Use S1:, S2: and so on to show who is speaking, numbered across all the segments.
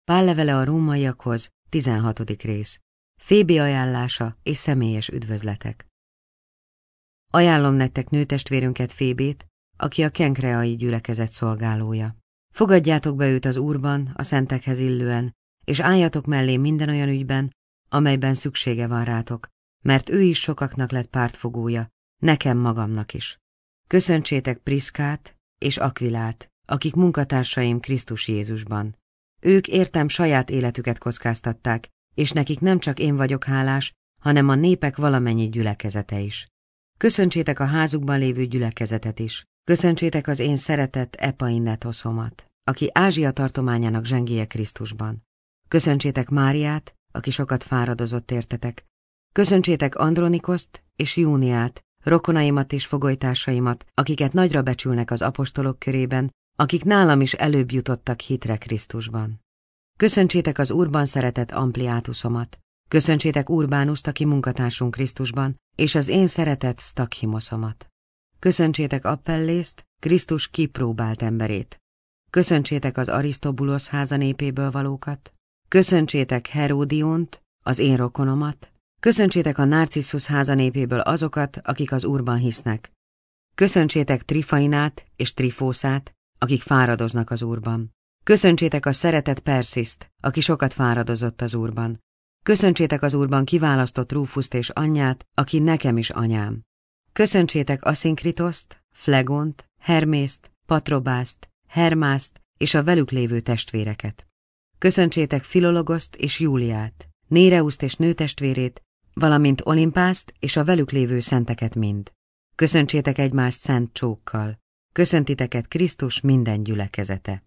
S1: Pál levele a rómaiakhoz, 16. rész. Fébi ajánlása és személyes üdvözletek. Ajánlom nektek nőtestvérünket, Fébét, aki a kenkreai gyülekezet szolgálója. Fogadjátok be őt az Úrban, a szentekhez illően, és álljatok mellé minden olyan ügyben, amelyben szüksége van rátok, mert ő is sokaknak lett pártfogója, nekem magamnak is. Köszöntsétek Priszkát és Akvilát, akik munkatársaim Krisztus Jézusban. Ők értem saját életüket kockáztatták, és nekik nem csak én vagyok hálás, hanem a népek valamennyi gyülekezete is. Köszöntsétek a házukban lévő gyülekezetet is. Köszöntsétek az én szeretett Epainnetoszomat, aki Ázsia tartományának zsengéje Krisztusban. Köszöntsétek Máriát, aki sokat fáradozott értetek. Köszöntsétek Andronikoszt és Júniát, rokonaimat és fogolytársaimat, akiket nagyra becsülnek az apostolok körében, akik nálam is előbb jutottak hitre Krisztusban. Köszöntsétek az Úrban szeretett Ampliátusomat. Köszöntsétek Urbánuszt, aki munkatársunk Krisztusban, és az én szeretett Stakhimoszomat. Köszöntsétek Appellészt, Krisztus kipróbált emberét. Köszöntsétek az Arisztobulosz háza népéből valókat. Köszöntsétek Heródiont, az én rokonomat. Köszöntsétek a Narcissus háza népéből azokat, akik az Úrban hisznek. Köszöntsétek Trifainát és Trifószát, akik fáradoznak az Úrban. Köszöntsétek a szeretett Persziszt, aki sokat fáradozott az Úrban. Köszöntsétek az Úrban kiválasztott Rúfuszt és anyját, aki nekem is anyám. Köszöntsétek Aszinkritoszt, Flegont, Hermészt, Patrobászt, Hermászt és a velük lévő testvéreket. Köszöntsétek Filologoszt és Júliát, Néreuszt és nőtestvérét, valamint Olimpászt és a velük lévő szenteket mind. Köszöntsétek egymást szent csókkal. Köszöntiteket Krisztus minden gyülekezete.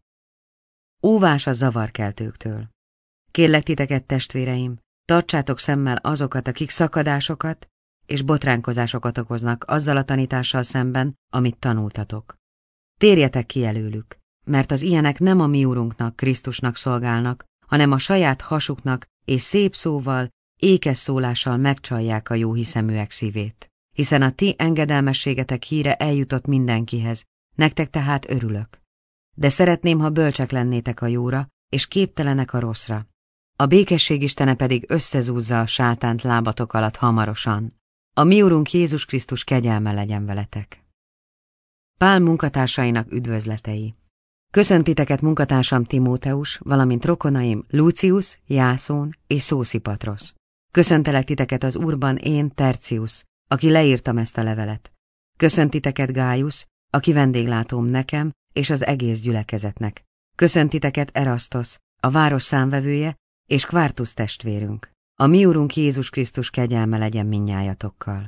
S1: Óvás a zavarkeltőktől. Kérlek titeket, testvéreim, tartsátok szemmel azokat, akik szakadásokat és botránkozásokat okoznak azzal a tanítással szemben, amit tanultatok. Térjetek ki előlük, mert az ilyenek nem a mi Úrunknak, Krisztusnak szolgálnak, hanem a saját hasuknak és szép szóval, ékes szólással megcsalják a jóhiszeműek szívét. Hiszen a ti engedelmességetek híre eljutott mindenkihez, nektek tehát örülök. De szeretném, ha bölcsek lennétek a jóra, és képtelenek a rosszra. A békesség istene pedig összezúzza a sátánt lábatok alatt hamarosan. A mi Urunk Jézus Krisztus kegyelme legyen veletek. Pál munkatársainak üdvözletei. Köszöntiteket munkatársam Timóteus, valamint rokonaim Lucius, Jászón és Szószipatrosz. Köszöntelek titeket az Úrban én, Tercius, aki leírtam ezt a levelet. Köszöntiteket Gájusz, aki vendéglátóm nekem és az egész gyülekezetnek. Köszöntiteket Erasztosz, a város számvevője, és Kvártusz testvérünk. A mi Urunk Jézus Krisztus kegyelme legyen mindnyájatokkal.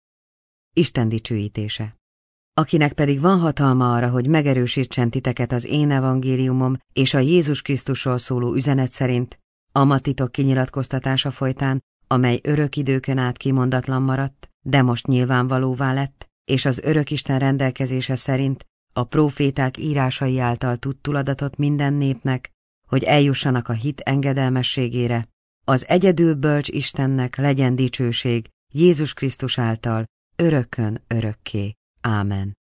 S1: Isten dicsőítése. Akinek pedig van hatalma arra, hogy megerősítsen titeket az én evangéliumom és a Jézus Krisztusról szóló üzenet szerint, a ma titok kinyilatkoztatása folytán, amely örök időkön át kimondatlan maradt, de most nyilvánvalóvá lett, és az örök Isten rendelkezése szerint a próféták írásai által tudtuladatot minden népnek, hogy eljussanak a hit engedelmességére, az egyedül bölcs Istennek legyen dicsőség Jézus Krisztus által, örökkön örökké. Ámen.